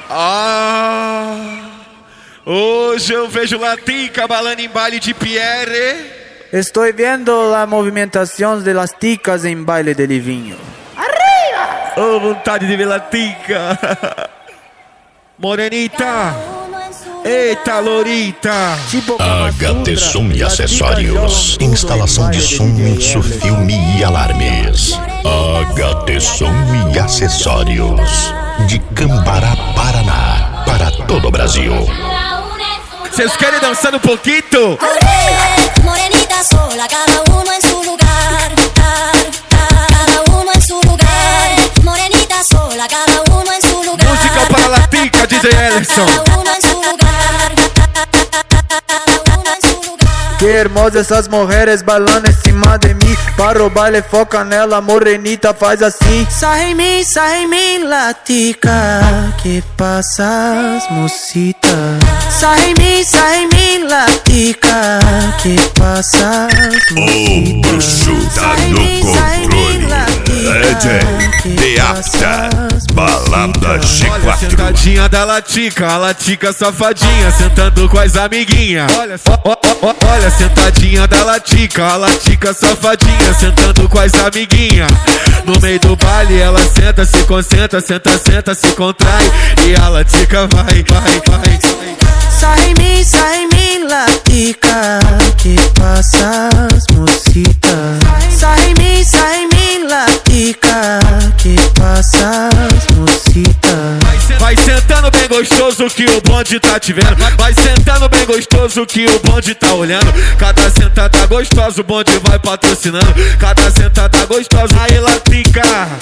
Hoje eu vejo Latica balando em baile de Pierre. Estoy viendo la movimentación de las ticas en baile de Livinho. ¡Arriba! Oh, vontade de ver Latica. Morenita. Eita, Lorita. HT Som e Acessórios. Instalação de som, filme e alarmes. HT Som e Acessórios. De Cambará, Paraná. Para todo o Brasil. Vocês querem dançar um pouquinho? Morenita sola, cada uno en su lugar. Cada uno en su lugar. Morenita sola, cada uno en su lugar. Música para Latica, DJ Ellison. Cada uno en su lugar. Cada uno en su lugar. Que hermosas essas mulheres bailando em cima de mim. Para o baile, foca nela, morenita, faz assim. Sai em mim, Latica. Que passas, mocita? Sai em mim, Latica. Que passas, mocita? O bruxo tá no controle. DJ Beata, balada G4. Olha a sentadinha da Latica, a Latica safadinha, sentando com as amiguinhas. Olha a sentadinha da Latica, a Latica safadinha, sentando com as amiguinhas. No meio do baile ela senta, se concentra, senta, se contrai. E a Latica vai. Sai em mim, Latica. Que passas, mocita? Sai em mim, Latica. Que passas, mocita? Vai sentando bem gostoso que o bonde tá te vendo. Vai sentando bem gostoso que o bonde tá olhando. Cada sentada gostosa o bonde vai patrocinando. Cada sentada gostosa, aí Latica.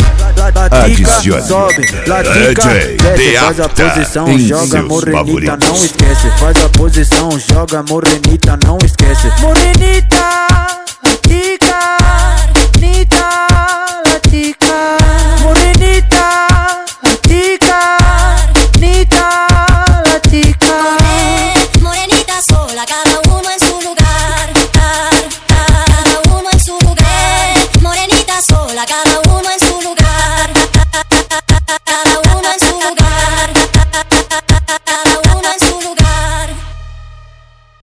Latica sobe, Latica desce, faz a posição, joga morenita, não esquece. Faz a posição, joga morenita, não esquece. Morenita, Latica.